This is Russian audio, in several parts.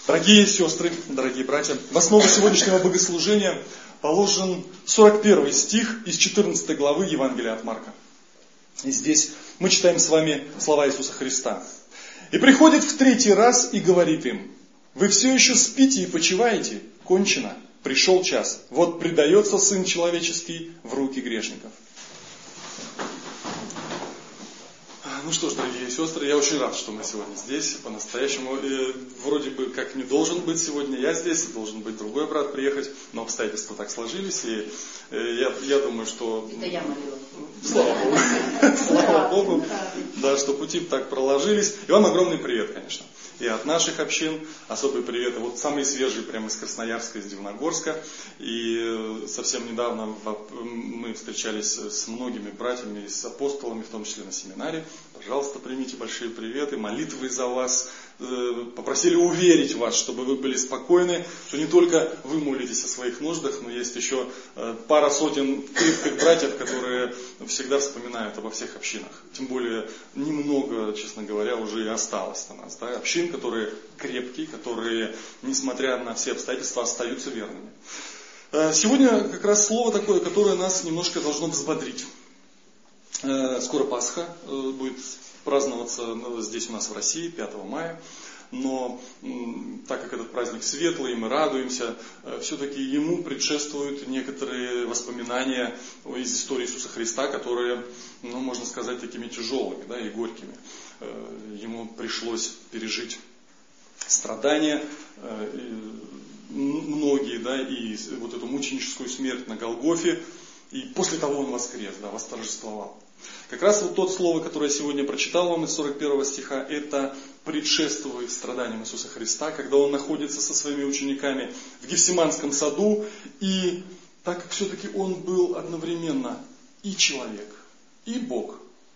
Дорогие сестры, дорогие братья, в основу сегодняшнего богослужения положен 41 стих из 14 главы Евангелия от Марка. И здесь мы читаем с вами слова Иисуса Христа. «И приходит в третий раз и говорит им: вы все еще спите и почиваете? Кончено, пришел час. Вот предается Сын Человеческий в руки грешников». Ну что ж, дорогие сестры, я очень рад, что мы сегодня здесь, по-настоящему. Вроде бы как не должен быть сегодня я здесь, должен быть другой брат приехать, но обстоятельства так сложились, и я думаю, что... Это я молила. Слава Богу. Слава Богу, да, что пути так проложились. И вам огромный привет, конечно. И от наших общин особый привет. Вот самые свежие прямо из Красноярска, из Дивногорска. И совсем недавно мы встречались с многими братьями, с апостолами, в том числе на семинаре. Пожалуйста, примите большие приветы, молитвы за вас. Попросили уверить вас, чтобы вы были спокойны, что не только вы молитесь о своих нуждах, но есть еще пара сотен крепких братьев, которые всегда вспоминают обо всех общинах. Тем более немного, честно говоря, уже и осталось у нас. Да? Общин, которые крепкие, которые, несмотря на все обстоятельства, остаются верными. Сегодня как раз слово такое, которое нас немножко должно взбодрить. Скоро Пасха будет праздноваться здесь у нас в России, 5 мая. Но так как этот праздник светлый, мы радуемся, все-таки ему предшествуют некоторые воспоминания из истории Иисуса Христа, которые, можно сказать, такими тяжелыми, да, и горькими. Ему пришлось пережить страдания, многие, да, и вот эту мученическую смерть на Голгофе, и после того он воскрес, да, восторжествовал. Как раз вот тот слово, которое я сегодня прочитал вам из 41 стиха, это предшествует страданиям Иисуса Христа, когда Он находится со своими учениками в Гефсиманском саду, и так как все-таки Он был одновременно и человек, и Бог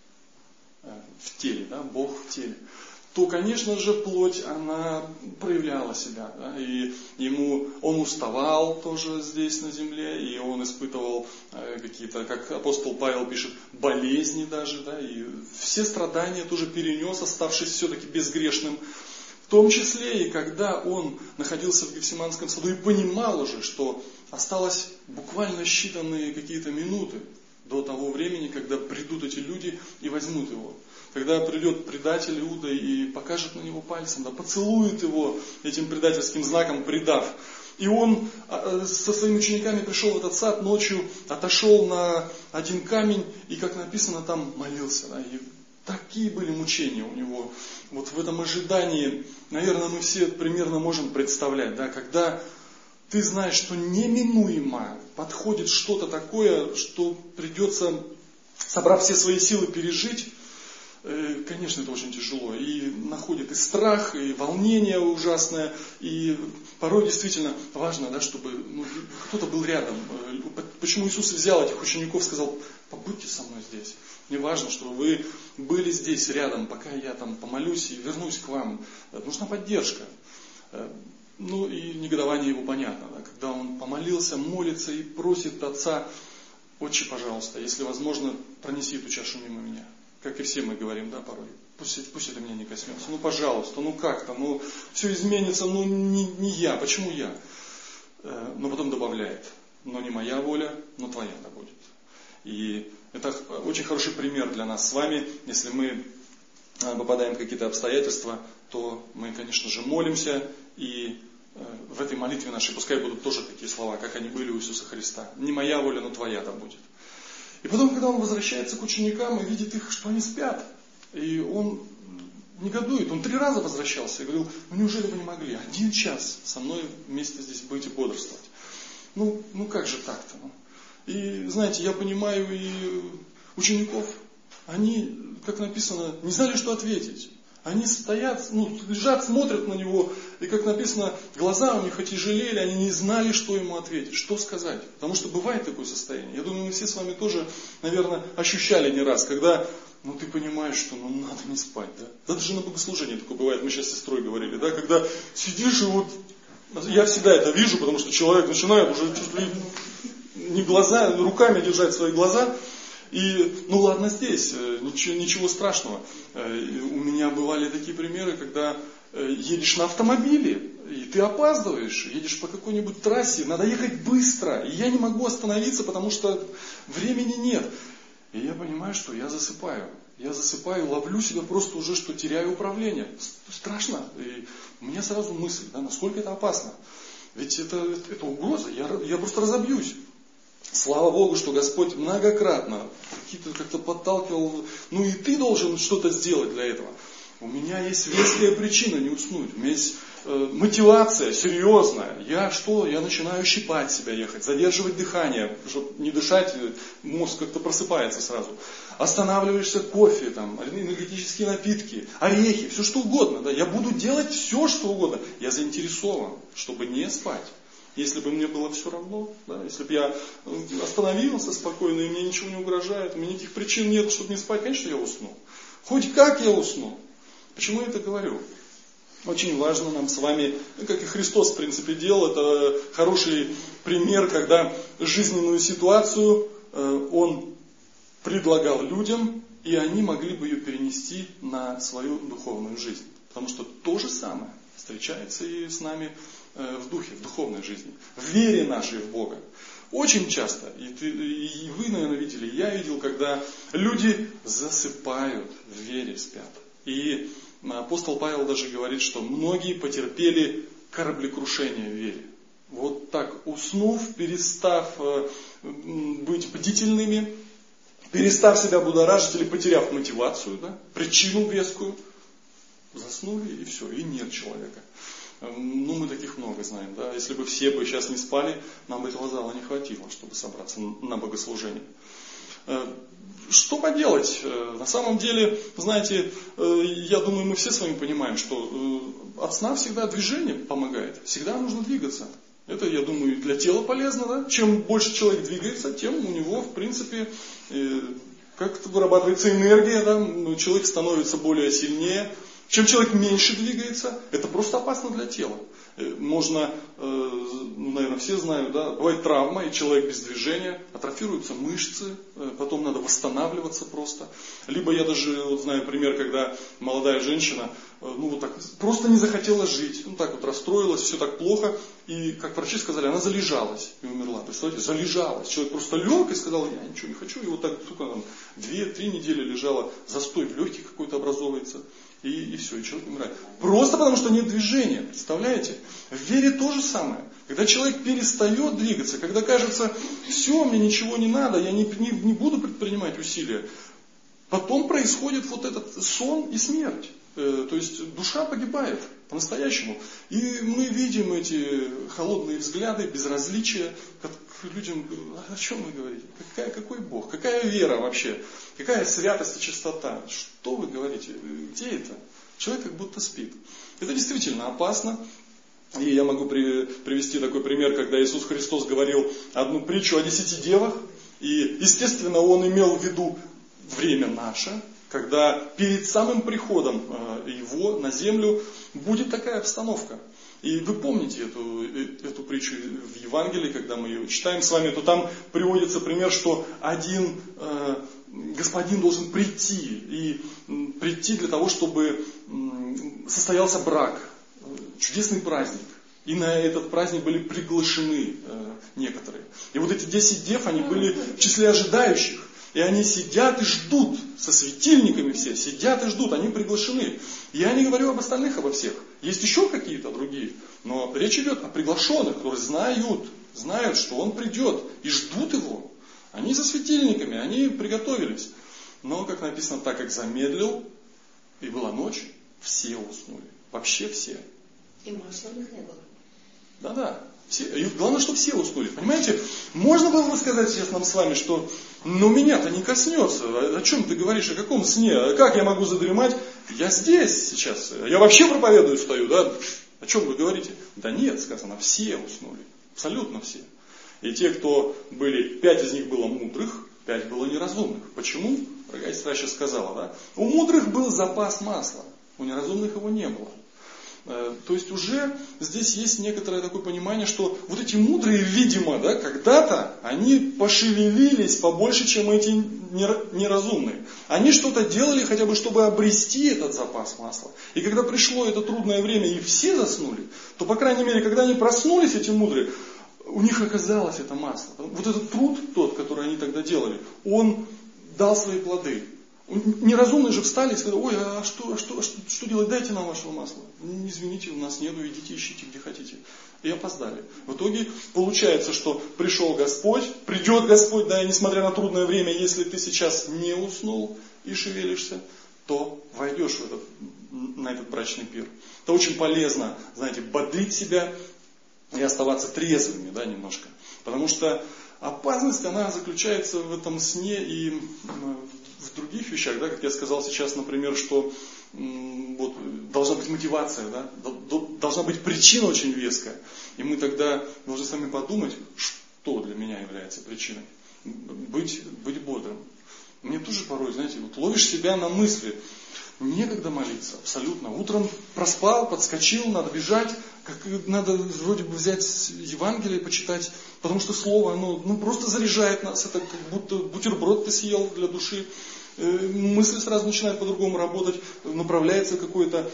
в теле, да, Бог в теле, то, конечно же, плоть, она проявляла себя. Да, и он уставал тоже здесь на земле, и он испытывал какие-то, как апостол Павел пишет, болезни даже, да, и все страдания тоже перенес, оставшись все-таки безгрешным. В том числе и когда он находился в Гефсиманском саду и понимал уже, что осталось буквально считанные какие-то минуты до того времени, когда придут эти люди и возьмут его. Когда придет предатель Иуда и покажет на него пальцем, да, поцелует его этим предательским знаком, предав. И он со своими учениками пришел в этот сад ночью, отошел на один камень и, как написано, там молился. Да, и такие были мучения у него. Вот в этом ожидании, наверное, мы все примерно можем представлять, да, когда ты знаешь, что неминуемо подходит что-то такое, что придется, собрав все свои силы, пережить. Конечно, это очень тяжело. И находит и страх, и волнение ужасное. И порой действительно важно, да, чтобы кто-то был рядом. Почему Иисус взял этих учеников, сказал: побудьте со мной здесь. Мне важно, чтобы вы были здесь рядом, пока я там помолюсь и вернусь к вам. Нужна поддержка. Ну и негодование его понятно. Да, когда он помолился, молится и просит Отца: Отче, пожалуйста, если возможно, пронеси эту чашу мимо меня. Как и все мы говорим, да, порой. Пусть это меня не коснется. Ну, пожалуйста, как-то, все изменится, не я. Почему я? Но потом добавляет: но не моя воля, но твоя да будет. И это очень хороший пример для нас с вами. Если мы попадаем в какие-то обстоятельства, то мы, конечно же, молимся. И в этой молитве нашей пускай будут тоже такие слова, как они были у Иисуса Христа. Не моя воля, но твоя да будет. И потом, когда он возвращается к ученикам и видит их, что они спят, и он негодует, он 3 раза возвращался и говорил: неужели вы не могли 1 час со мной вместе здесь быть и бодрствовать? Как же так-то? И знаете, я понимаю и учеников, они, как написано, не знали, что ответить. Они стоят, лежат, смотрят на него, и, как написано, глаза у них отяжелели, они не знали, что ему ответить, что сказать. Потому что бывает такое состояние. Я думаю, мы все с вами тоже, наверное, ощущали не раз, когда, ты понимаешь, что надо не спать, да? Даже на богослужении такое бывает, мы сейчас с сестрой говорили, да, когда сидишь и я всегда это вижу, потому что человек начинает уже чуть ли не глаза, руками держать свои глаза. И, ладно здесь, ничего страшного. У меня бывали такие примеры, когда едешь на автомобиле, и ты опаздываешь, едешь по какой-нибудь трассе, надо ехать быстро, и я не могу остановиться, потому что времени нет. И я понимаю, что я засыпаю. Я засыпаю, ловлю себя просто уже, что теряю управление. Страшно. И у меня сразу мысль, да, насколько это опасно. Ведь это угроза, я просто разобьюсь. Слава Богу, что Господь многократно как-то подталкивал, ну и ты должен что-то сделать для этого. У меня есть веская причина не уснуть, у меня есть мотивация серьезная. Я начинаю щипать себя, ехать, задерживать дыхание, чтобы не дышать, мозг как-то просыпается сразу. Останавливаешься, кофе, энергетические напитки, орехи, все что угодно. Да? Я буду делать все, что угодно. Я заинтересован, чтобы не спать. Если бы мне было все равно, да, если бы я остановился спокойно, и мне ничего не угрожает, у меня никаких причин нет, чтобы не спать, конечно, я усну. Хоть как я усну. Почему я это говорю? Очень важно нам с вами, как и Христос, в принципе, делал, это хороший пример, когда жизненную ситуацию Он предлагал людям, и они могли бы ее перенести на свою духовную жизнь. Потому что то же самое встречается и с нами в духе, в духовной жизни, в вере нашей в Бога. Очень часто, и вы, наверное, видели, я видел, когда люди засыпают в вере, спят. И апостол Павел даже говорит, что многие потерпели кораблекрушение в вере. Вот так, уснув, перестав быть бдительными, перестав себя будоражить или потеряв мотивацию, да, причину вескую, заснули и все, и нет человека. Мы таких много знаем, да. Если бы все бы сейчас не спали, нам бы этого зала не хватило, чтобы собраться на богослужение. Что поделать? На самом деле, знаете, я думаю, мы все с вами понимаем, что от сна всегда движение помогает. Всегда нужно двигаться. Это, я думаю, для тела полезно, да? Чем больше человек двигается, тем у него, в принципе, как-то вырабатывается энергия, да? Человек становится более сильнее. Чем человек меньше двигается, это просто опасно для тела. Можно, наверное, все знают, да, бывает травма, и человек без движения, атрофируются мышцы, потом надо восстанавливаться просто. Либо я даже знаю пример, когда молодая женщина, просто не захотела жить, расстроилась, все так плохо, и, как врачи сказали, она залежалась и умерла. Представляете, залежалась. Человек просто лег и сказал, я ничего не хочу, и вот так, 2-3 недели лежала, застой в легких какой-то образовывается. И все, и человек умирает. Просто потому, что нет движения. Представляете? В вере то же самое. Когда человек перестает двигаться, когда кажется, все, мне ничего не надо, я не буду предпринимать усилия, потом происходит вот этот сон и смерть. То есть душа погибает по-настоящему. И мы видим эти холодные взгляды, безразличие к людям. О чем вы говорите? Какой Бог? Какая вера вообще? Какая святость и чистота? Что вы говорите? Где это? Человек как будто спит. Это действительно опасно. И я могу привести такой пример, когда Иисус Христос говорил одну притчу о 10 девах. И, естественно, Он имел в виду время наше, когда перед самым приходом Его на землю будет такая обстановка. И вы помните эту притчу в Евангелии, когда мы ее читаем с вами, то там приводится пример, что один господин должен прийти для того, чтобы состоялся брак, чудесный праздник. И на этот праздник были приглашены некоторые. И вот эти 10 дев, они были в числе ожидающих. И они сидят и ждут, со светильниками все, сидят и ждут, они приглашены. Я не говорю об остальных, обо всех. Есть еще какие-то другие. Но речь идет о приглашенных, которые знают, что он придет, и ждут его. Они за светильниками, они приготовились. Но, как написано, так как замедлил, и была ночь, все уснули. Вообще все. И масляных не было. Да. И главное, что все уснули. Понимаете, можно было бы сказать сейчас нам с вами, что меня-то не коснется. О чем ты говоришь, о каком сне? Как я могу задремать? Я здесь сейчас. Я вообще проповедую стою, да? О чем вы говорите? Да нет, сказано, все уснули. Абсолютно все. И те, кто были, 5 из них было мудрых, 5 было неразумных. Почему? Дорогая сестра сейчас сказала, да? У мудрых был запас масла, у неразумных его не было. То есть уже здесь есть некоторое такое понимание, что вот эти мудрые, видимо, да, когда-то они пошевелились побольше, чем эти неразумные. Они что-то делали хотя бы, чтобы обрести этот запас масла. И когда пришло это трудное время и все заснули, то, по крайней мере, когда они проснулись, эти мудрые, у них оказалось это масло. Вот этот труд тот, который они тогда делали, он дал свои плоды. Неразумные же встали и сказали: ой, а что делать, дайте нам вашего масла. Извините, у нас нету, идите ищите где хотите. И опоздали. В итоге получается, что пришел Господь, придет Господь, да, и несмотря на трудное время, если ты сейчас не уснул и шевелишься, то войдешь на этот брачный пир. Это очень полезно, знаете, бодрить себя и оставаться трезвыми, да, немножко. Потому что опасность, она заключается в этом сне и в других вещах, да, как я сказал сейчас, например, что вот, должна быть мотивация, да, должна быть причина очень веская. И мы тогда должны сами подумать, что для меня является причиной. Быть бодрым. Мне тоже порой, знаете, вот ловишь себя на мысли, некогда молиться, абсолютно. Утром проспал, подскочил, надо бежать, надо вроде бы взять Евангелие, почитать, потому что слово, оно просто заряжает нас, это как будто бутерброд ты съел для души. Мысли сразу начинают по-другому работать, направляется какое-то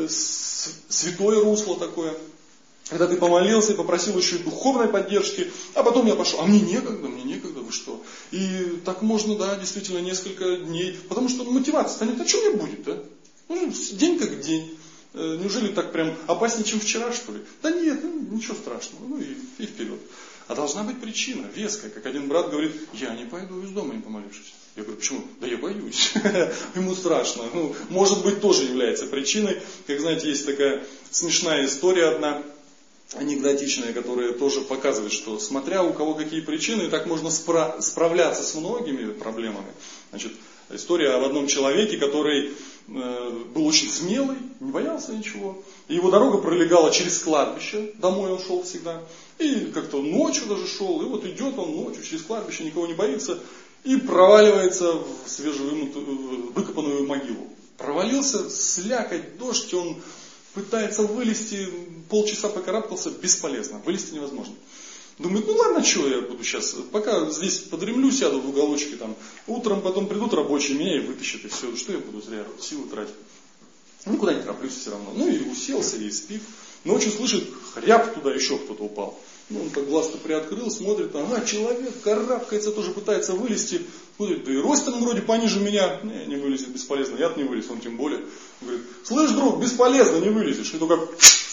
святое русло такое. Когда ты помолился и попросил еще и духовной поддержки, а потом я пошел, а мне некогда, вы что? И так можно, да, действительно, несколько дней, потому что мотивация-то нет, а что мне будет, да? День как день. Неужели так прям опаснее, чем вчера, что ли? Да нет, ничего страшного, и вперед. А должна быть причина, веская, как один брат говорит: я не пойду из дома, не помолившись. Я говорю: почему? Да я боюсь. Ему страшно. Может быть, тоже является причиной. Как знаете, есть такая смешная история одна, анекдотичная, которая тоже показывает, что смотря у кого какие причины, так можно справляться с многими проблемами. Значит, история об одном человеке, который был очень смелый, не боялся ничего. И его дорога пролегала через кладбище, домой он шел всегда. И как-то ночью даже шел, и вот идет он ночью через кладбище, никого не боится, и проваливается в свежевыкопанную могилу. Провалился, слякоть, дождь, он пытается вылезти, полчаса покарабкался, бесполезно, вылезти невозможно. Думает: ладно, что я буду сейчас, пока здесь подремлю, сяду в уголочке, там, утром потом придут рабочие, меня и вытащат, и все, что я буду зря силы тратить. Никуда не тороплюсь все равно. И уселся, и спит. Ночью слышит, хряп, туда еще кто-то упал. Он так глаз-то приоткрыл, смотрит, человек карабкается, тоже пытается вылезти. Смотрит, да и ростом вроде пониже меня. Не вылезет, бесполезно, я-то не вылез, он тем более. Он говорит: слышь, друг, бесполезно, не вылезешь. И только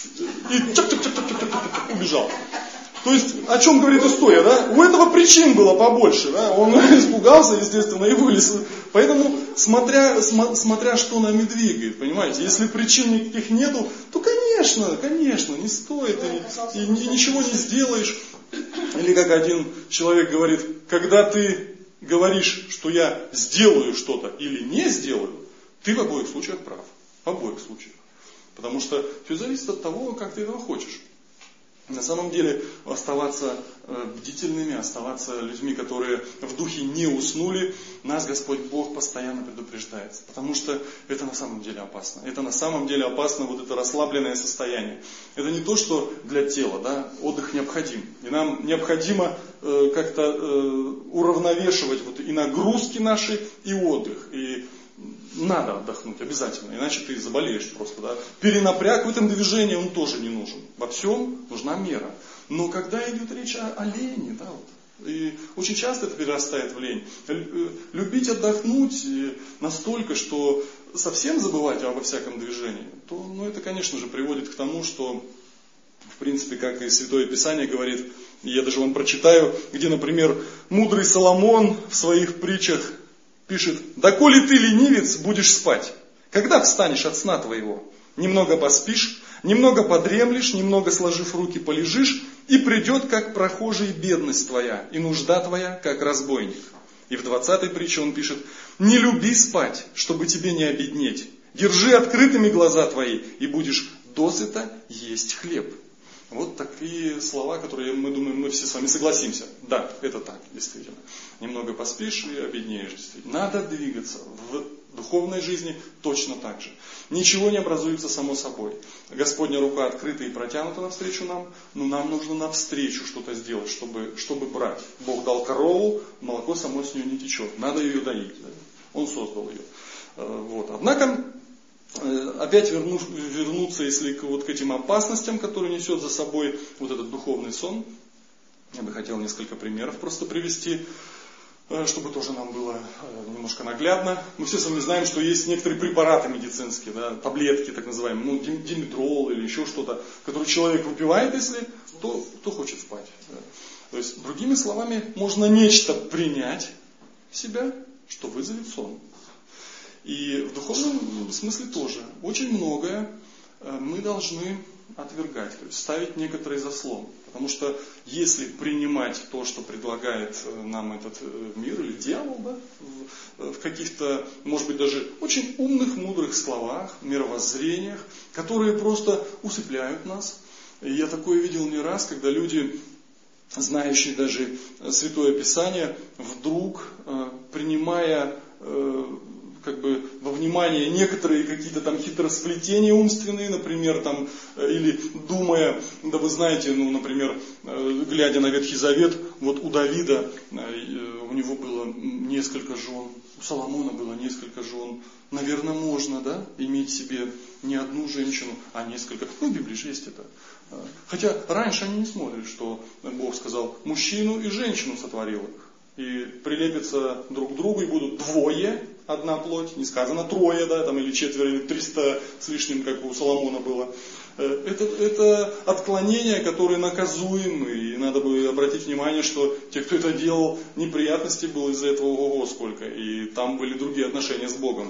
и убежал. То есть, о чем говорит история, да? У этого причин было побольше, да? Он испугался, естественно, и вылез. Поэтому, смотря что нами двигает, понимаете? Если причин никаких нету, то, конечно, не стоит, и ничего не сделаешь. Или как один человек говорит: когда ты говоришь, что я сделаю что-то или не сделаю, ты в обоих случаях прав. В обоих случаях. Потому что все зависит от того, как ты этого хочешь. На самом деле оставаться бдительными, оставаться людьми, которые в духе не уснули, нас Господь Бог постоянно предупреждает. Потому что это на самом деле опасно. Это на самом деле опасно, вот это расслабленное состояние. Это не то, что для тела, да, отдых необходим. И нам необходимо как-то уравновешивать вот и нагрузки наши, и отдых. И надо отдохнуть обязательно, иначе ты заболеешь просто. Да? Перенапряг в этом движении, он тоже не нужен. Во всем нужна мера. Но когда идет речь о лени, да, вот, и очень часто это перерастает в лень. Любить отдохнуть настолько, что совсем забывать обо всяком движении, то это, конечно же, приводит к тому, что, в принципе, как и Святое Писание говорит, я даже вам прочитаю, где, например, мудрый Соломон в своих притчах пишет: «Доколе ты, ленивец, будешь спать? Когда встанешь от сна твоего? Немного поспишь, немного подремлешь, немного сложив руки полежишь, и придет, как прохожий, бедность твоя, и нужда твоя, как разбойник». И в 20-й притче он пишет: «Не люби спать, чтобы тебе не обеднеть. Держи открытыми глаза твои, и будешь досыта есть хлеб». Вот такие слова, которые, мы думаем, мы все с вами согласимся. Да, это так, действительно. Немного поспишь и обеднеешь. Действительно. Надо двигаться. В духовной жизни точно так же. Ничего не образуется само собой. Господня рука открыта и протянута навстречу нам, но нам нужно навстречу что-то сделать, чтобы брать. Бог дал корову, молоко само с нее не течет. Надо ее доить. Да? Он создал ее. Вот. Однако, опять вернуться, если к этим опасностям, которые несет за собой вот этот духовный сон, я бы хотел несколько примеров просто привести, чтобы тоже нам было немножко наглядно. Мы все с вами знаем, что есть некоторые препараты медицинские, да, таблетки так называемые, димедрол или еще что-то, которые человек выпивает, если, то хочет спать. Да. То есть, другими словами, можно нечто принять в себя, что вызовет сон. И в духовном смысле тоже. Очень многое мы должны отвергать, то есть ставить некоторый заслон. Потому что если принимать то, что предлагает нам этот мир или дьявол, да, в каких-то, может быть, даже очень умных, мудрых словах, мировоззрениях, которые просто усыпляют нас. И я такое видел не раз, когда люди, знающие даже Святое Писание, вдруг, принимая во внимание некоторые какие-то там хитросплетения умственные, например, там, или думая, да вы знаете, например, глядя на Ветхий Завет, вот у Давида, у него было несколько жен, у Соломона было несколько жен. Наверное, можно, да, иметь себе не одну женщину, а несколько. В Библии же есть это. Хотя раньше они не смотрят, что Бог сказал, мужчину и женщину сотворил их. И прилепятся друг к другу, и будут двое, одна плоть, не сказано трое, да, там, или четверо, или 300 с лишним, как у Соломона было. Это отклонения, которые наказуемы, и надо бы обратить внимание, что те, кто это делал, неприятностей было из-за этого ого-го сколько, и там были другие отношения с Богом.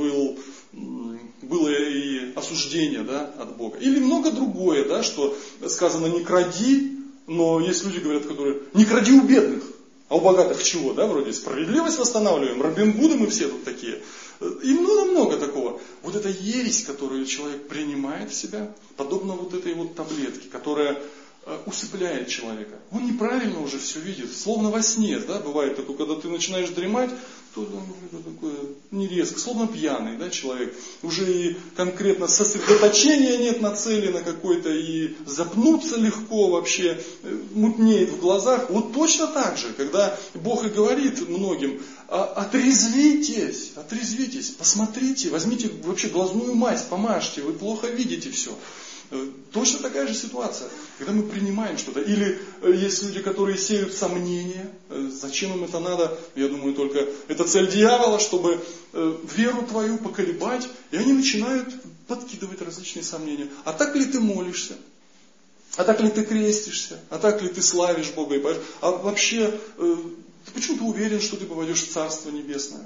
Было и осуждение, да, от Бога. Или много другое, да, что сказано не кради, но есть люди, говорят, которые не кради у бедных. А у богатых чего, да, вроде справедливость восстанавливаем, Робин Гуды мы все тут такие. И много-много такого. Вот эта ересь, которую человек принимает в себя, подобно вот этой вот таблетке, которая усыпляет человека. Он неправильно уже все видит, словно во сне, да, бывает такое, когда ты начинаешь дремать, то такое не резко, словно пьяный, да, человек. Уже и конкретно сосредоточения нет на цели, на какой-то, и запнуться легко вообще, мутнеет в глазах. Вот точно так же, когда Бог и говорит многим, отрезвитесь, посмотрите, возьмите вообще глазную мазь, помажьте, вы плохо видите все. Точно такая же ситуация, когда мы принимаем что-то. Или есть люди, которые сеют сомнения. Зачем им это надо? Я думаю, только это цель дьявола, чтобы веру твою поколебать. И они начинают подкидывать различные сомнения. А так ли ты молишься? А так ли ты крестишься? А так ли ты славишь Бога и поешь? А вообще, почему ты уверен, что ты попадешь в Царство Небесное?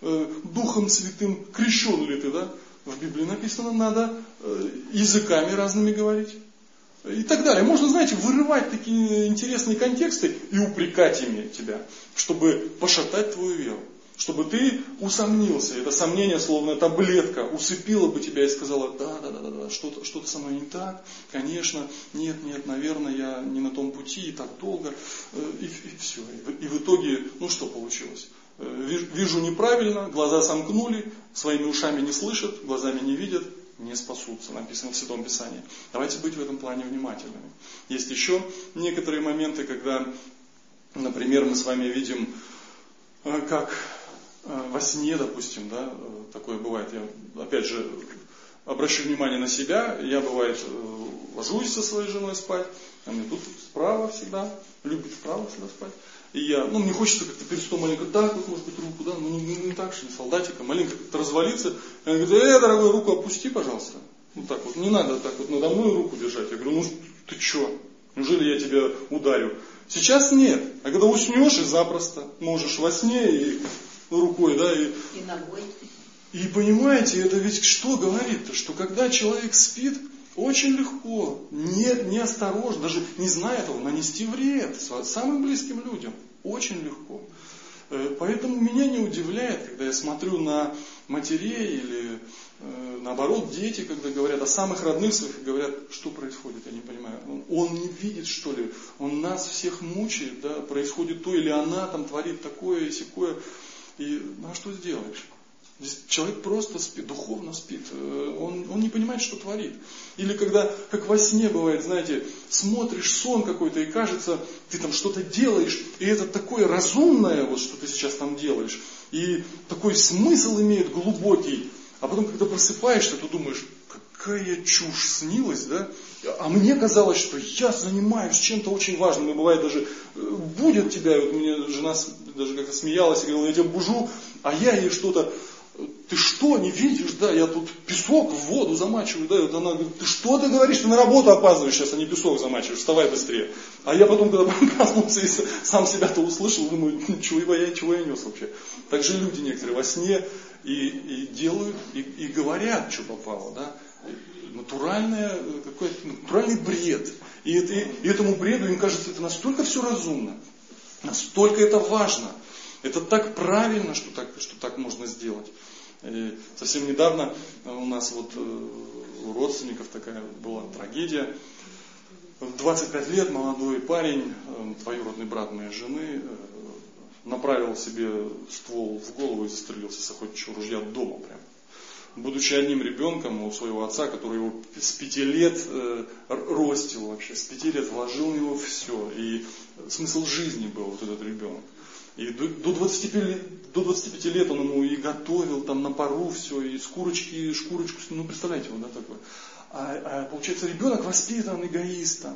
Духом Святым крещен ли ты, да? В Библии написано, надо языками разными говорить. И так далее. Можно, знаете, вырывать такие интересные контексты и упрекать ими тебя, чтобы пошатать твою веру. Чтобы ты усомнился. Это сомнение, словно таблетка, усыпило бы тебя и сказала, да, что-то со мной не так. Конечно, нет, наверное, я не на том пути, и так долго. И все. И в итоге, что получилось? Вижу неправильно, глаза сомкнули, своими ушами не слышат, глазами не видят, не спасутся, написано в Святом Писании. Давайте быть в этом плане внимательными. Есть еще некоторые моменты, когда, например, мы с вами видим, как во сне, допустим, да, такое бывает. Я, опять же, обращу внимание на себя, я, бывает, ложусь со своей женой спать, а мне тут справа всегда, любит справа всегда спать. И я, мне хочется как-то перед столом маленько так, вот, может быть, руку, да, не так, что ли, солдатика, маленько как-то развалиться. И она говорит, дорогой, руку опусти, пожалуйста. Так вот, не надо так вот надо мной руку держать. Я говорю, ты что, неужели я тебя ударю? Сейчас нет, а когда уснешь и запросто можешь во сне и рукой, да, и ногой. И понимаете, это ведь что говорит-то, что когда человек спит, очень легко, неосторожно, даже не зная этого, нанести вред самым близким людям. Очень легко. Поэтому меня не удивляет, когда я смотрю на матерей или наоборот дети, когда говорят о самых родных своих, и говорят, что происходит, я не понимаю. Он не видит, что ли, он нас всех мучает, да, происходит то, или она там творит такое и сякое. И что сделаешь? Здесь человек просто спит, духовно спит. Он не понимает, что творит. Или когда, как во сне бывает, знаете, смотришь сон какой-то, и кажется, ты там что-то делаешь, и это такое разумное, вот что ты сейчас там делаешь, и такой смысл имеет глубокий. А потом, когда просыпаешься, ты думаешь, какая чушь снилась, да? А мне казалось, что я занимаюсь чем-то очень важным. И бывает даже, будет тебя, вот мне жена даже как-то смеялась и говорила, я тебя бужу, а я ей что-то, ты что, не видишь, да, я тут песок в воду замачиваю, да, и вот она говорит, ты что ты говоришь, ты на работу опаздываешь сейчас, а не песок замачиваешь, вставай быстрее. А я потом, когда проснулся и сам себя-то услышал, думаю, чего я нес вообще. Так же люди некоторые во сне и делают, и говорят, что попало, да. Натуральный бред. И этому бреду им кажется, это настолько все разумно, настолько это важно. Это так правильно, что так можно сделать. И совсем недавно у нас вот у родственников такая была трагедия. В 25 лет молодой парень, двоюродный брат моей жены, направил себе ствол в голову и застрелился с охотничьего ружья дома прямо. Будучи одним ребенком у своего отца, который его с 5 лет ростил вообще, с 5 лет вложил в него все. И смысл жизни был вот этот ребенок. И до 25 лет он ему и готовил там на пару все, и с курочки, шкурочку, ну представляете, вот, да, такое. А получается, ребенок воспитан эгоистом.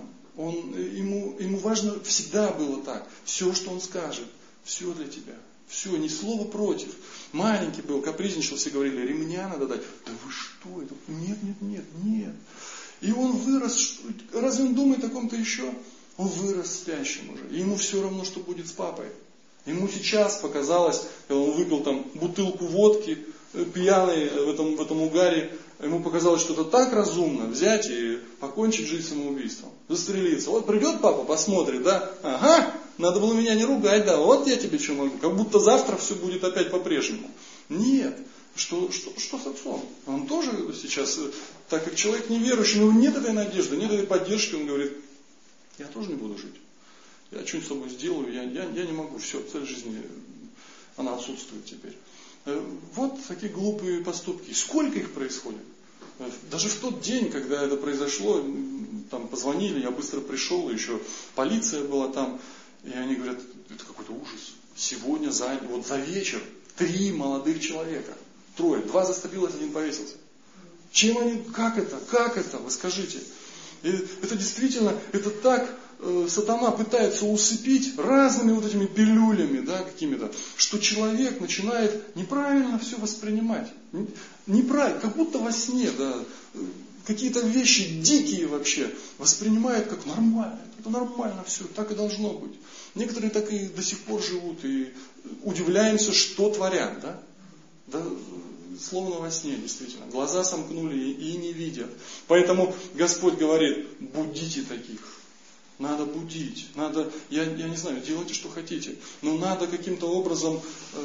Ему важно всегда было так. Все, что он скажет, все для тебя. Все, ни слова против. Маленький был, капризничал, все говорили, ремня надо дать. Да вы что это? Нет. И он вырос, разве он думает о ком-то еще? Он вырос спящим уже. И ему все равно, что будет с папой. Ему сейчас показалось, когда он выпил там бутылку водки, пьяный в этом угаре, ему показалось что-то так разумно взять и покончить жизнь самоубийством. Застрелиться. Вот придет папа, посмотрит, да, ага, надо было меня не ругать, да, вот я тебе что могу. Как будто завтра все будет опять по-прежнему. Нет. Что с отцом? Он тоже сейчас, так как человек неверующий, у него нет этой надежды, нет этой поддержки, он говорит, я тоже не буду жить. Я что-нибудь с собой сделаю, я не могу, все, цель жизни, она отсутствует теперь. Вот такие глупые поступки. Сколько их происходит? Даже в тот день, когда это произошло, там позвонили, я быстро пришел, еще полиция была там, и они говорят, это какой-то ужас. Сегодня за вечер 3 молодых человека, 3, 2 застрелилось, 1 повесился. Чем они, как это, вы скажите? И это действительно, это так сатана пытается усыпить разными вот этими пилюлями, да, какими-то, что человек начинает неправильно все воспринимать. Неправильно, как будто во сне, да, какие-то вещи дикие вообще воспринимает как нормально. Это нормально все, так и должно быть. Некоторые так и до сих пор живут и удивляемся, что творят, да? Да, словно во сне, действительно. Глаза сомкнули и не видят. Поэтому Господь говорит, будите таких. Надо будить. Надо, я не знаю, делайте, что хотите. Но надо каким-то образом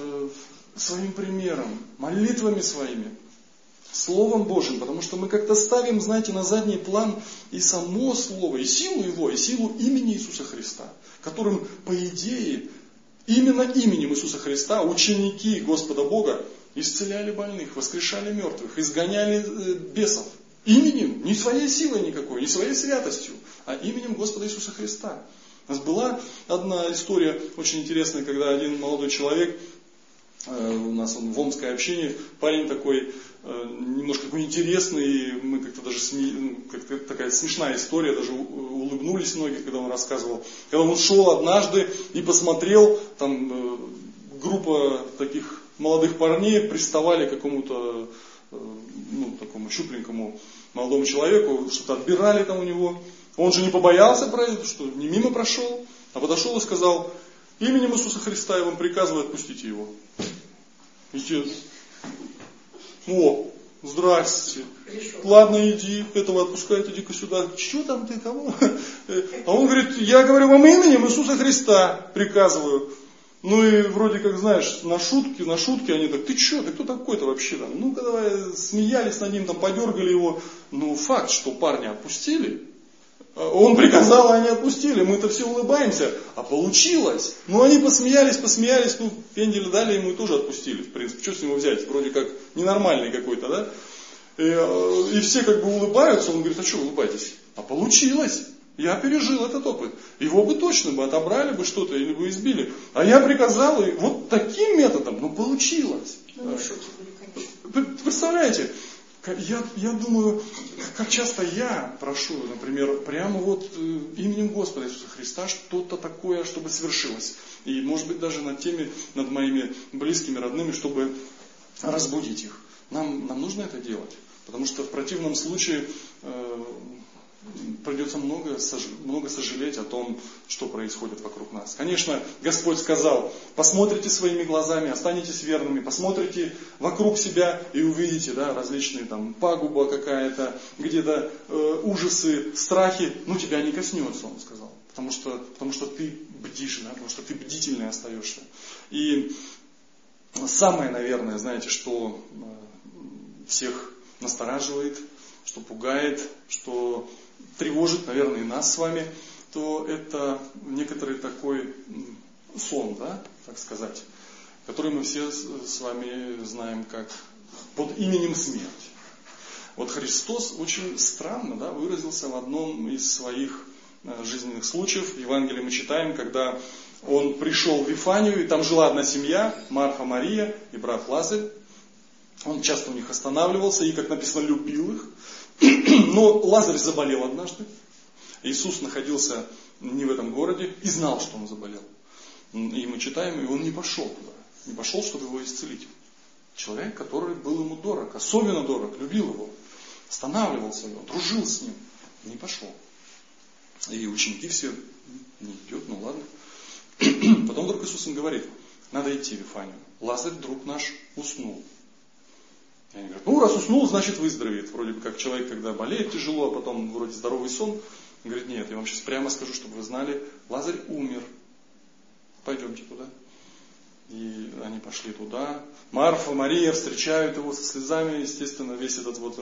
своим примером, молитвами своими, Словом Божьим. Потому что мы как-то ставим, знаете, на задний план и само Слово, и силу Его, и силу имени Иисуса Христа. Которым, по идее, именно именем Иисуса Христа ученики Господа Бога исцеляли больных, воскрешали мертвых, изгоняли бесов. Именем, не своей силой никакой, не своей святостью, а именем Господа Иисуса Христа. У нас была одна история очень интересная, когда один молодой человек, у нас он в Омской общине, парень такой, немножко такой интересный, мы как-то даже как-то такая смешная история, даже улыбнулись многие, когда он рассказывал. Когда он шел однажды и посмотрел, там группа таких молодых парней приставали к какому-то такому щупленькому молодому человеку, что-то отбирали там у него. Он же не побоялся пройти, что не мимо прошел, а подошел и сказал, именем Иисуса Христа я вам приказываю, отпустите его. И те, о, здрасте, ладно, иди, этого отпускают, иди-ка сюда. Что там ты, кого? А он говорит, я говорю вам именем Иисуса Христа приказываю. Ну и вроде как, знаешь, на шутки они так, ты что, ты кто такой-то вообще там? Ну, когда смеялись над ним, там, подергали его. Ну, факт, что парня отпустили. Он приказал, а они отпустили. Мы-то все улыбаемся. А получилось. Ну, они посмеялись. Ну, пенделя дали ему и тоже отпустили. В принципе, что с него взять? Вроде как ненормальный какой-то, да? И все как бы улыбаются. Он говорит, а что улыбаетесь? А получилось. Я пережил этот опыт. Его бы точно бы отобрали бы что-то или бы избили. А я приказал, и вот таким методом, ну, получилось. Ну, не в шоке были, конечно. Представляете? Я думаю, как часто я прошу, например, прямо вот именем Господа Иисуса Христа что-то такое, чтобы свершилось. И может быть даже над моими близкими, родными, чтобы разбудить их. Нам нужно это делать. Потому что в противном случае придется много сожалеть о том, что происходит вокруг нас. Конечно, Господь сказал, посмотрите своими глазами, останетесь верными, посмотрите вокруг себя и увидите, да, различные там пагуба какая-то, где-то ужасы, страхи, но тебя не коснется, Он сказал. Потому что ты бдишь, да, потому что ты бдительный остаешься. И самое, наверное, знаете, что всех настораживает, что пугает, что тревожит, наверное, и нас с вами, то это некоторый такой сон, да, так сказать, который мы все с вами знаем как под именем смерть. Вот Христос очень странно, да, выразился в одном из своих жизненных случаев. В Евангелии мы читаем, когда Он пришел в Вифанию, и там жила одна семья, Марфа, Мария и брат Лазарь. Он часто у них останавливался и, как написано, любил их. Но Лазарь заболел однажды. Иисус находился не в этом городе и знал, что он заболел. И мы читаем, и он не пошел туда. Не пошел, чтобы его исцелить. Человек, который был ему дорог, особенно дорог, любил его. Останавливался его, дружил с ним. Не пошел. И ученики все, не идет, ну ладно. Потом вдруг Иисус им говорит, надо идти в Вифанию. Лазарь, друг наш, уснул. И они говорят, ну раз уснул, значит выздоровеет. Вроде бы как человек, когда болеет тяжело, а потом вроде здоровый сон. Он говорит, нет, я вам сейчас прямо скажу, чтобы вы знали, Лазарь умер. Пойдемте туда. И они пошли туда. Марфа, Мария встречают его со слезами, естественно, весь этот вот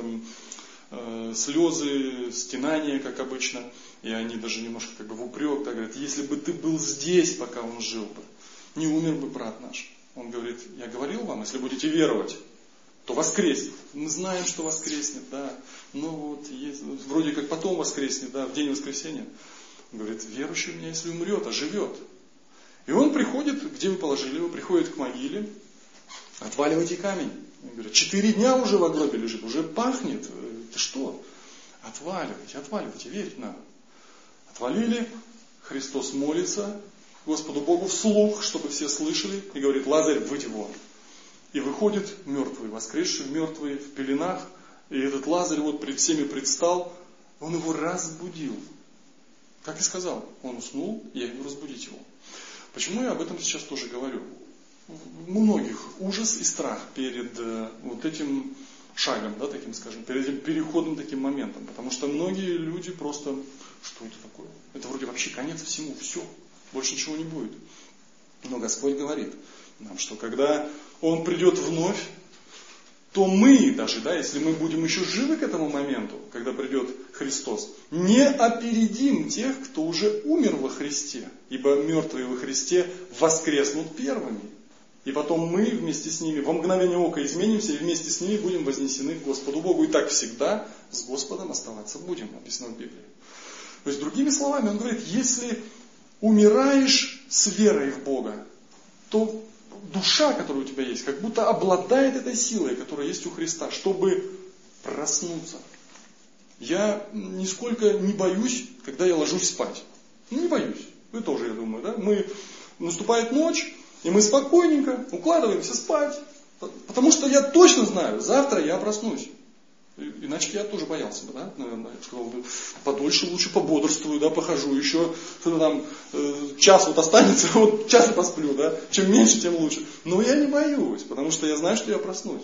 слезы, стенания, как обычно. И они даже немножко как бы в упрек, да, говорят, если бы ты был здесь, пока он жил бы, не умер бы брат наш. Он говорит, я говорил вам, если будете веровать, то воскреснет. Мы знаем, что воскреснет, да. Ну вот, вроде как потом воскреснет, да, в день воскресения. Он говорит, верующий у меня, если умрет, оживет. И он приходит, где вы положили его, приходит к могиле, отваливайте камень. Он говорит, 4 дня уже в гробе лежит, уже пахнет. Ты что? Отваливайте, верить надо. Отвалили, Христос молится Господу Богу вслух, чтобы все слышали, и говорит, Лазарь, выйди вон. И выходит мертвый, воскресший мертвый в пеленах. И этот Лазарь вот пред всеми предстал. Он его разбудил. Как и сказал, он уснул, я иду разбудить его. Почему я об этом сейчас тоже говорю? У многих ужас и страх перед вот этим шагом, да, таким, скажем, перед этим переходным таким моментом. Потому что многие люди просто, что это такое? Это вроде вообще конец всему, все, больше ничего не будет. Но Господь говорит нам, что когда Он придет вновь, то мы даже, да, если мы будем еще живы к этому моменту, когда придет Христос, не опередим тех, кто уже умер во Христе, ибо мертвые во Христе воскреснут первыми. И потом мы вместе с ними во мгновение ока изменимся и вместе с ними будем вознесены к Господу Богу. И так всегда с Господом оставаться будем, написано в Библии. То есть, другими словами, он говорит, если умираешь с верой в Бога, то душа, которая у тебя есть, как будто обладает этой силой, которая есть у Христа, чтобы проснуться. Я нисколько не боюсь, когда я ложусь спать. Не боюсь. Вы тоже, я думаю, да? Наступает ночь, и мы спокойненько укладываемся спать. Потому что я точно знаю, завтра я проснусь. Иначе я тоже боялся бы, да, наверное, сказал бы, подольше лучше пободрствую, да, похожу, еще там час вот останется, вот час и посплю, да, чем меньше, тем лучше. Но я не боюсь, потому что я знаю, что я проснусь.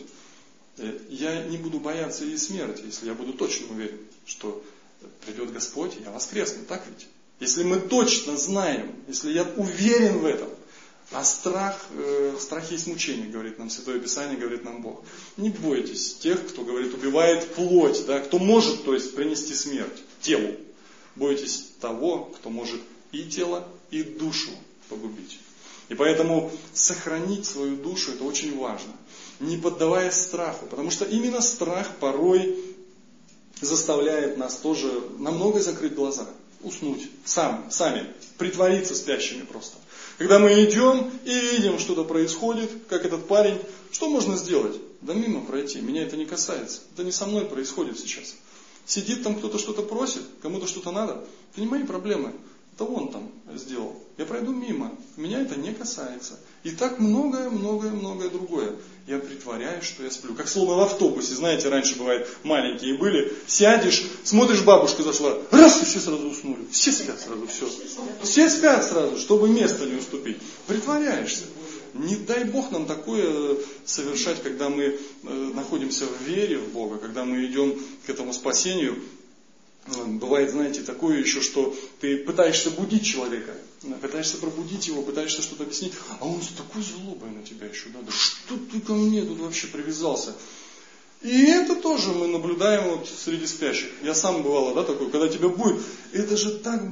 Я не буду бояться и смерти, если я буду точно уверен, что придет Господь, и я воскресну, так ведь? Если мы точно знаем, если я уверен в этом, а страх есть мучение, говорит нам Святое Писание, говорит нам Бог. Не бойтесь тех, кто, говорит, убивает плоть, да, кто может, то есть, принести смерть телу. Бойтесь того, кто может и тело, и душу погубить. И поэтому сохранить свою душу, это очень важно. Не поддаваясь страху. Потому что именно страх порой заставляет нас тоже на многое закрыть глаза. Уснуть. Сами. Притвориться спящими просто. Когда мы идем и видим, что-то происходит, как этот парень, что можно сделать? Да мимо пройти. Меня это не касается. Это не со мной происходит сейчас. Сидит там кто-то что-то просит, кому-то что-то надо. Это не мои проблемы. Это он там сделал. Я пройду мимо. Меня это не касается. И так многое другое. Я притворяюсь, что я сплю. Как словно в автобусе. Знаете, раньше бывает, маленькие были. Сядешь, смотришь, бабушка зашла. Раз, и все сразу уснули. Все спят сразу, все. Все спят сразу, чтобы место не уступить. Притворяешься. Не дай Бог нам такое совершать, когда мы находимся в вере в Бога, когда мы идем к этому спасению. Бывает, знаете, такое еще, что ты пытаешься будить человека, пытаешься пробудить его, пытаешься что-то объяснить, а он с такой злобой на тебя еще, да что ты ко мне тут вообще привязался? И это тоже мы наблюдаем вот среди спящих. Я сам бывало, да, такой, когда тебя будет, это же так,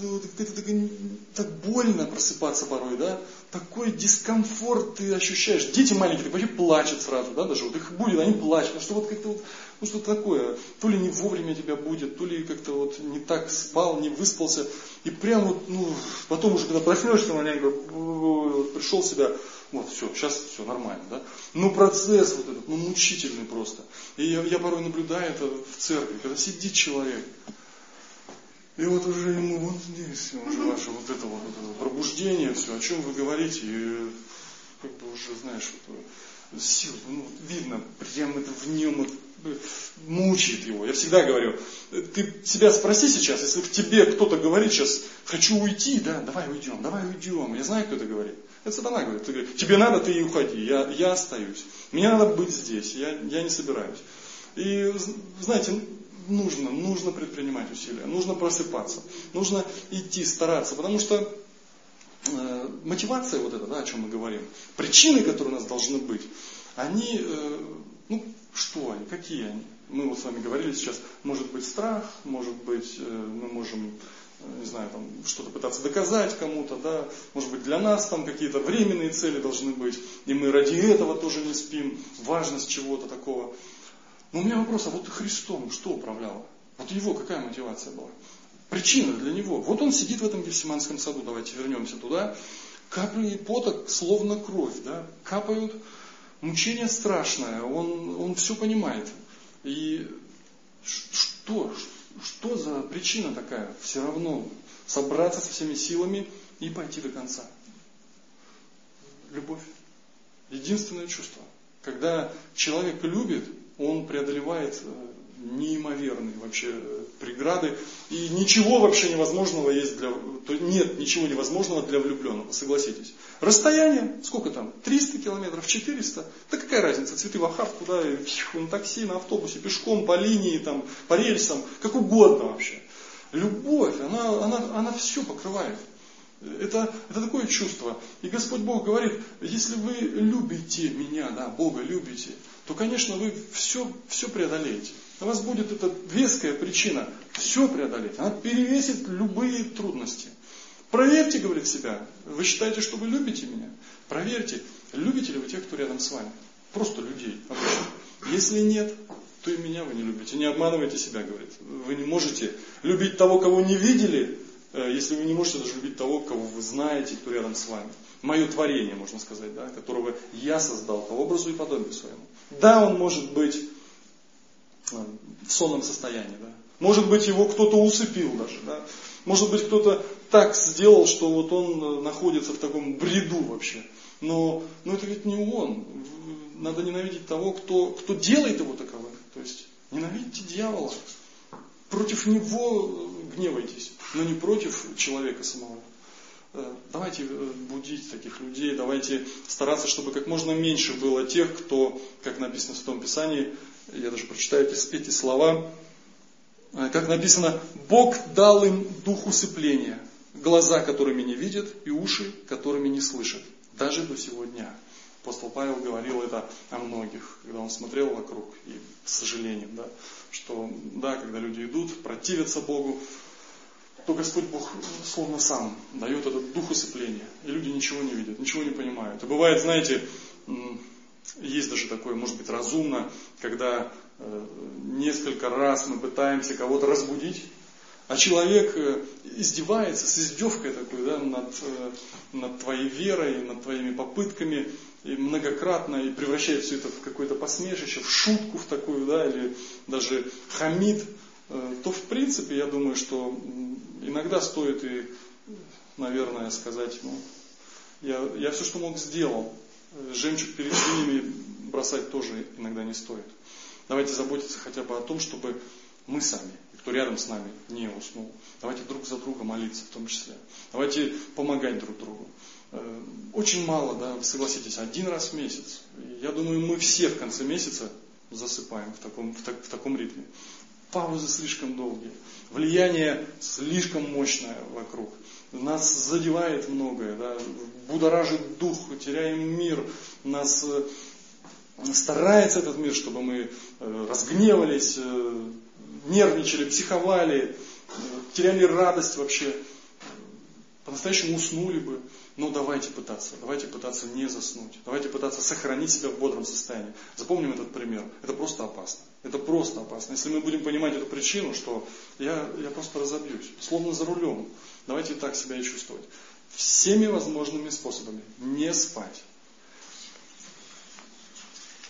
так больно просыпаться порой, да, такой дискомфорт ты ощущаешь. Дети маленькие, вообще плачут сразу, да, даже вот их будет, они плачут, что вот как-то вот, ну что-то такое, то ли не вовремя тебя будет, то ли как-то вот не так спал, не выспался, и прям вот, ну, потом уже когда проснешься маленько, пришел в себя, вот, все, сейчас все нормально, да. Но процесс вот этот, мучительный просто. И я порой наблюдаю это в церкви, когда сидит человек, и вот уже ему вот здесь уже ваше вот это пробуждение, все, о чем вы говорите, и как бы уже, знаешь, вот, сил, видно, прям это в нем мучает его. Я всегда говорю, ты себя спроси сейчас, если в тебе кто-то говорит сейчас, хочу уйти, да, давай уйдем. Я знаю, кто это говорит. Это сатана говорит. Ты говоришь, тебе надо, ты и уходи, я остаюсь. Мне надо быть здесь, я не собираюсь. И, знаете, нужно предпринимать усилия, нужно просыпаться, нужно идти, стараться, потому что мотивация вот эта, да, о чем мы говорим, причины, которые у нас должны быть, они, что они, какие они? Мы вот с вами говорили сейчас, может быть страх, может быть мы можем, не знаю, там что-то пытаться доказать кому-то, да, может быть для нас там какие-то временные цели должны быть, и мы ради этого тоже не спим, важность чего-то такого. Но у меня вопрос, а вот Христом что управляло? Вот его какая мотивация была? Причина для него. Вот он сидит в этом Гефсиманском саду, давайте вернемся туда, капли пота, словно кровь, да, капают, мучение страшное, он все понимает. И что за причина такая? Все равно собраться со всеми силами и пойти до конца. Любовь. Единственное чувство. Когда человек любит, он преодолевает неимоверные вообще преграды. И ничего вообще невозможного есть нет ничего невозможного для влюбленного, согласитесь. Расстояние, сколько там? 300 километров, 400? Да какая разница, цветы в охапку, да, на такси, на автобусе, пешком, по линии, там, по рельсам, как угодно вообще. Любовь, она все покрывает. Это такое чувство. И Господь Бог говорит, если вы любите меня, да, Бога любите, то, конечно, вы все преодолеете. У вас будет эта веская причина все преодолеть. Она перевесит любые трудности. Проверьте, говорит, себя. Вы считаете, что вы любите меня? Проверьте, любите ли вы тех, кто рядом с вами. Просто людей обычно. Если нет, то и меня вы не любите. Не обманывайте себя, говорит. Вы не можете любить того, кого не видели, если вы не можете даже любить того, кого вы знаете, кто рядом с вами. Мое творение, можно сказать, да, которого я создал по образу и подобию своему. Да, он может быть в сонном состоянии, да. Может быть, его кто-то усыпил даже, да. Может быть, кто-то так сделал, что вот он находится в таком бреду вообще. Но это ведь не он. Надо ненавидеть того, кто делает его таковым. То есть ненавидьте дьявола. Против него гневайтесь, но не против человека самого. Давайте будить таких людей, давайте стараться, чтобы как можно меньше было тех, кто, как написано в Святом Писании, я даже прочитаю эти слова, как написано, Бог дал им дух усыпления, глаза, которыми не видят, и уши, которыми не слышат, даже до сего дня. Апостол Павел говорил это о многих, когда он смотрел вокруг, и с сожалением, да, что, да, когда люди идут, противятся Богу, то Господь Бог словно сам дает этот дух усыпления. И люди ничего не видят, ничего не понимают. И бывает, знаете, есть даже такое, может быть, разумно, когда несколько раз мы пытаемся кого-то разбудить, а человек издевается с издевкой такой, да, над твоей верой, над твоими попытками, и многократно, и превращает все это в какое-то посмешище, в шутку в такую, да, или даже хамит, то в принципе, я думаю, что иногда стоит и, наверное, сказать, я все, что мог, сделал. Жемчуг перед свиньями бросать тоже иногда не стоит. Давайте заботиться хотя бы о том, чтобы мы сами, кто рядом с нами, не уснул. Давайте друг за друга молиться в том числе. Давайте помогать друг другу. Очень мало, да, вы согласитесь, 1 раз в месяц. Я думаю, мы все в конце месяца засыпаем в таком ритме. Паузы слишком долгие. Влияние слишком мощное вокруг. Нас задевает многое, да, будоражит дух, теряем мир. Нас старается этот мир, чтобы мы разгневались, нервничали, психовали, теряли радость вообще. По-настоящему уснули бы. Но давайте пытаться не заснуть. Давайте пытаться сохранить себя в бодром состоянии. Запомним этот пример. Это просто опасно. Это просто опасно. Если мы будем понимать эту причину, что я просто разобьюсь, словно за рулем. Давайте так себя и чувствовать. Всеми возможными способами не спать.